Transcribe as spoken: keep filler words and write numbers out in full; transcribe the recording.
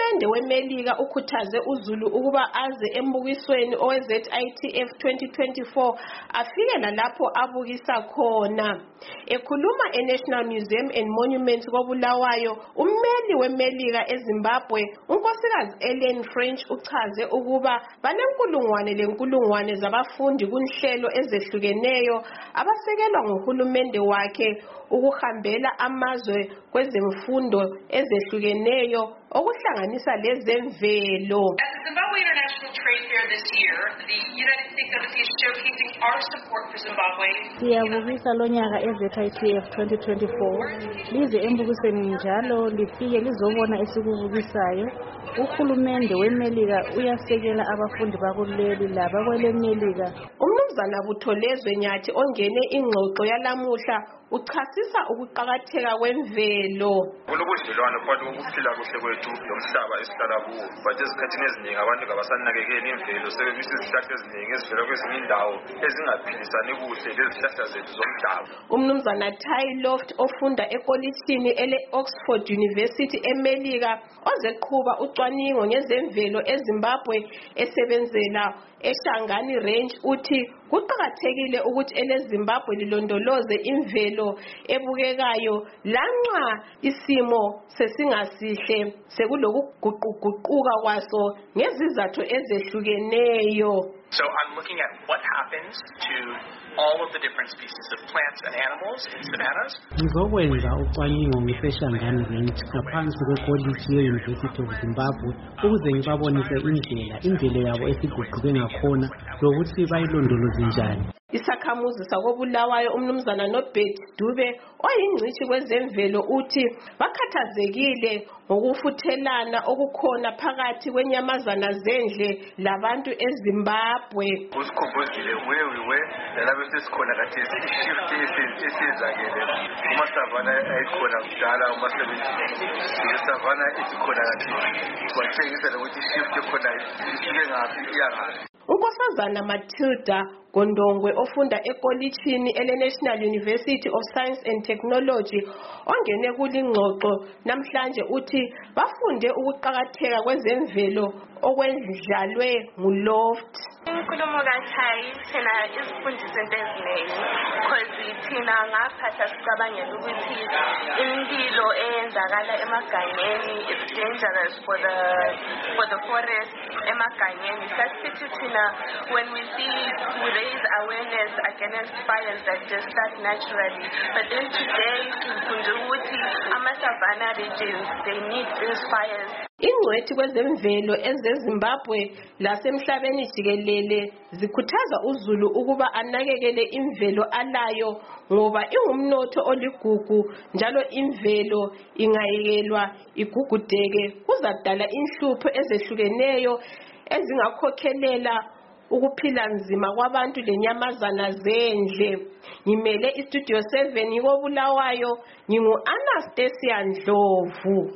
Uhulumende weMelika ukhuthaze uZulu ukuba aze embukisweni owe-Z I T F twenty twenty-four afikela lapho abukisa khona. Ekhuluma eNational Museum and Monuments koBulawayo, ummeli weMelika eZimbabwe, unkosikazi Ellen French uchaze ukuba banenkulungwane lenkulungwane zabafundi kunhlelo ezehlukeneyo abasekelwa nguhulumende wakhe ukuhambela amazwe kwezemfundo ezehlukeneyo okuhlanganisa lezemvelo. At the Zimbabwe International Trade Fair this year, the United States Embassy is showcasing our support for Zimbabwe. Siyabukisa lonyaka e-Z I T F twenty twenty-four. Lize embukisweni njalo lifike lizobona esikubukisayo. Uhulumende weMelika uyasekela abafundi bakuleli laba kweleMelika. Umnumzana Butholezwe Nyathi ongene ingxoxo yalamuhla uchasisa ukuqhakatheka kwemvelo. Kulobudlelwano phakathi kokuphila kuhle kwethu lomhlaba esihlala kuwo. But esikhathini eziningi abantu abasanakekeli imvelo, sebemisa izihlahla eziningi ezivela kwezinye indawo ezingaphilisani kuhle lezihlahla zethu zomhlaba. Umnumzana Ty Loft ofunda ekolishini ele-Oxford University eMelika ozeqhuba ucwaningo ngezemvelo eZimbabwe esebenzela eShangani Range uthi kuqhakathekile ukuthi eleZimbabwe lilondoloze imvelo ebukekayo lanxa isimo sesingasihle sekulokuguquguquka kwaso ngezizathu ezehlukeneyo. So I'm looking at what happens to all of the different species of plants and animals in savannas. Ngizokwenza ucwaningo ngeShangani Range ngaphansi kwekoliji ye-University of Zimbabwe ukuze ngibabonise indlela imvelo yabo esiguquke ngakhona lokuthi bayilondoloze njani. Isakhamuzi sakoBulawayo umnumzana Nobert Dube oyingcishi kwezemvelo uthi bakhathazekile ngokufuthelana okukhona phakathi kwenyamazana zendle labantu eZimbabwe. Usikhumbuzile where we were nalabo sesikhona kathesi ishift esiyenzakele uma savana ayikhona kudala uma seventy savana isikhona kathesi kwatshengisa ukuthi ishift ekhona ifike ngaphi iya ngaphi. Unkosazana Matilda Gondongwe ofunda ekolishini ele-National University of Science and Technology ongene kulingxoxo namhlanje uthi bafunde ukuqhakatheka kwezemvelo okwendlalwe nguLoft. Inkulumo kaThayi thina isifundise into eziningi because thina ngaphatha sicabangela ukuthi impilo eyenzakala emagangeni is dangerous for the for the forest emagangeni. Sasithi thina when we see we raise awareness against fires that just start naturally, but then today sifunde ukuthi ama-savanna regions they need these fires. Ingcwethi kwezemvelo ezeZimbabwe lasemhlabeni jikelele zikhuthaza uZulu ukuba anakekele imvelo alayo ngoba ingumnotho oligugu njalo imvelo ingayekelwa igugudeke kuzadala inhlupho ezehlukeneyo ezingakhokhelela ukuphila nzima kwabantu lenyamazana zendle. Ngimele iStudio seven koBulawayo, ngingu Anastasia Ndlovu.